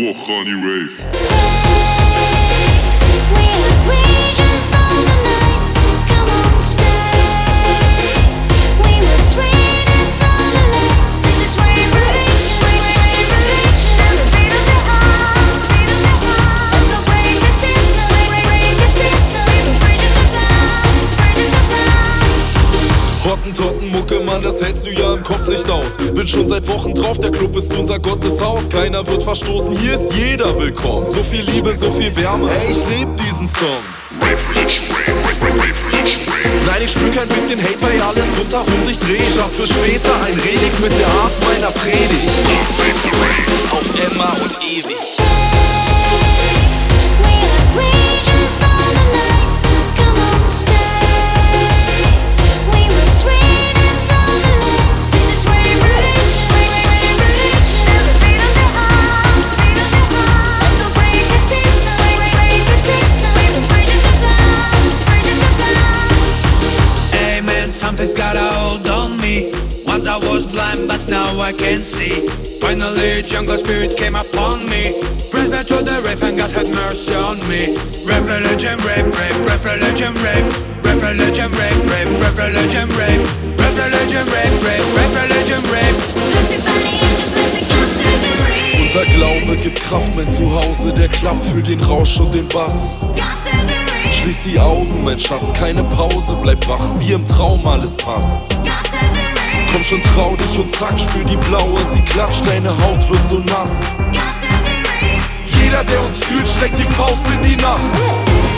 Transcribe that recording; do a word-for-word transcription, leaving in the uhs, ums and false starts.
Woche an die Rave. Hottentotten-Mucke, Mann, das hältst du ja im Kopf nicht aus. Bin schon seit Wochen drauf, der Club ist unser Gotteshaus. Keiner wird verstoßen, hier ist jeder willkommen. So viel Liebe, so viel Wärme, ey, ich lieb diesen Song. Nein, ich spür kein bisschen Hate, weil alles rundherum sich dreht. Schaff für später ein Relikt mit der Art meiner Predigt. Auf immer und ewig. Something's got a hold on me. Once I was blind, but now I can see. Finally, jungle spirit came upon me. Pressed back to the rave and God had mercy on me. Rap religion, rape, rape, rap religion, rape. Rap religion, rape, rape, rap religion, rape. Rap religion, rape, rape, rap religion, rape. Unser Glaube gibt Kraft, mein Zuhause, der klappt für den Rausch und den Bass. Schließ die Augen, mein Schatz, keine Pause, bleib wach, wie im Traum alles passt. Komm schon, trau dich und zack, spür die blaue, sie klatscht, deine Haut wird so nass. Jeder, der uns fühlt, steckt die Faust in die Nacht.